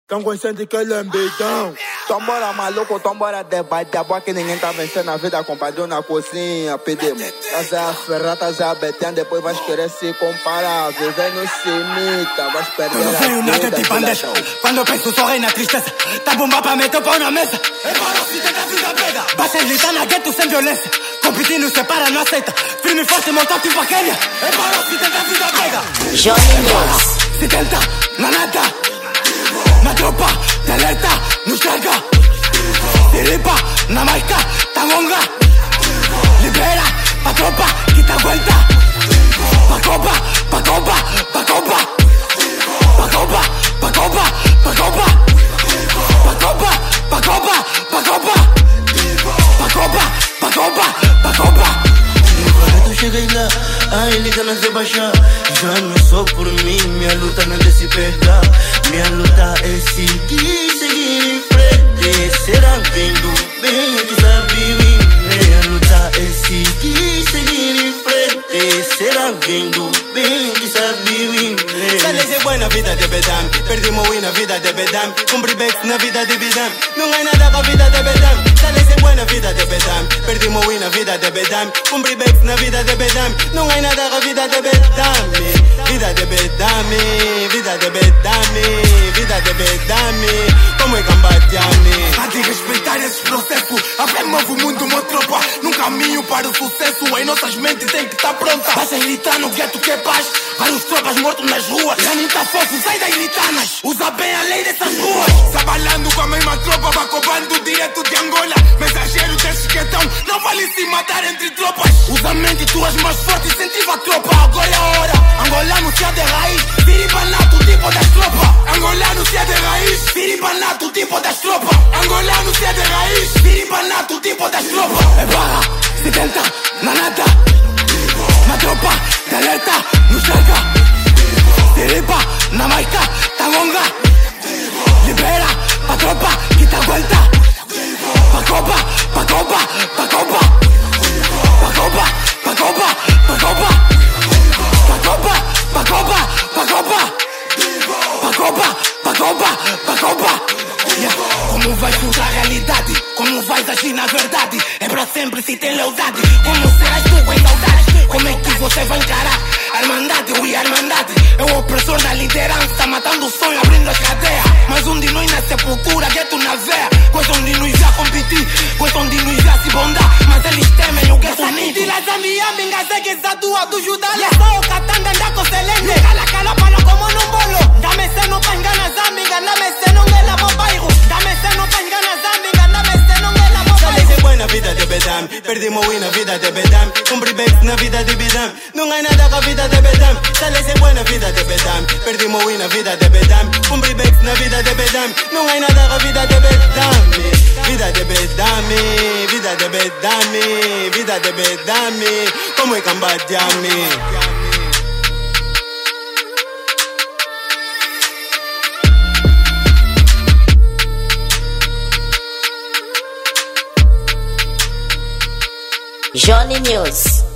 Tão consciente que ele é embitão. Tombora maluco, tombora debate. A boa que ninguém tá vencendo na vida, compadre, na cozinha. Pedimos. Tá a ferrata, tá a betão. Depois vais querer se comparar. Viver no cimita, vais perder a vida. Quando penso só rei na tristeza. Tá bomba pra meter o pau na mesa. É para se tentar vida pega. Baixa gritar na gueto sem violência. Competir não separa, não aceita. Firme e forte, montar tipo aquele. É para se tentar vida pega. Johnny News. Se tenta, na nada. Na tropa, te alerta, nos carga. Se ripa, na marca, tá longa. Libera, pa tropa, que te aguenta. Pa copa, pa copa, pa copa. Pa copa, pa copa, pa copa. Pa copa, pa copa, pa copa. Pa copa, pa copa, pa copa. Eu cheguei lá, a elite não se baixar. Já não sou por mim, minha luta não é se perder. Minha luta é seguir em frente. Será vindo bem que sabe viver. Minha luta é seguir em frente. Será vindo bem que sabe viver. Sales é boa na vida de Bedam. Perdimos win na vida de Bedam. Cumpri Bex na vida de Bedam. Não há nada com a vida de Bedam. Sales é boa na vida de Bedam. Perdimos win na vida de Bedam. Cumpri Bex na vida de Bedam. Não há nada com a vida de Bedam. Vida de Bedam. Vida de Bedam. Vida de Bedam. Como é Cambatame? Há de respeitar esses processos. A fé move o mundo, uma tropa. Num caminho para o sucesso. Em nossas mentes tem que estar pronta. Vais a gritar no gueto que é paz. Vários tropas mortos nas ruas. Já não tá fofo, sai das gritanas. Usa bem a lei dessas ruas. Trabalhando com a mesma tropa, vai cobrando direto de Angola. Mensageiro desses que estão, não vale se matar entre tropas. Usa a mente, tu és mais forte, incentiva a tropa. Agora é a hora. Angolano se é de raiz. Viribanato, tipo das tropas. Angolano se é de raiz. Viribanato, tipo das tropas. Angolano se é de raiz. Viribanato, tipo das tropas. É barra, se tenta, na nada. Na tropa, te alerta, nos carga. Se ripa, na marca, tá longa. Libera, pa tropa, que te aguenta. Pa copa, pa copa, pa copa. Pa copa, pa copa, pa copa. Pa copa, pa copa, pa copa. Pa copa, pa copa, pa copa. Como vais mudar a realidade? Como vais agir na verdade? É pra sempre se tem lealdade. Como serás tu em saudade? Como é que você vai encarar? Armandade, ui, Armandade. É o opressor da liderança, matando o sonho, abrindo as cadeias. Mas um de nós na sepultura, gueto na veia. Gostam de nos já competir, gostam de nos já se bondar. Mas eles temem o gueto unido. Dila Zambia, minga segue zadua do Judala. Só o Katanga anda com Selene. Cala, cala, palo como num bolo. Dame seno pa engana Zambinga, dame seno ngela mo bairro. Dame seno pa engana Zambinga, dame seno ngela mo bairro. Sales é boa na vida de Bedam. Perdimos win na vida de Bedam. Cumpri Bex na vida de Bedam. Não há nada com a vida de Bedam. Sales é boa na vida de Bedam. Perdimos win na vida de Bedam. Cumpri Bex na vida de Bedam. Não há nada com a vida de Bedam. Vida de Bedam. Vida de Bedam. Vida de Bedam. Como é Cambatame? Johnny News.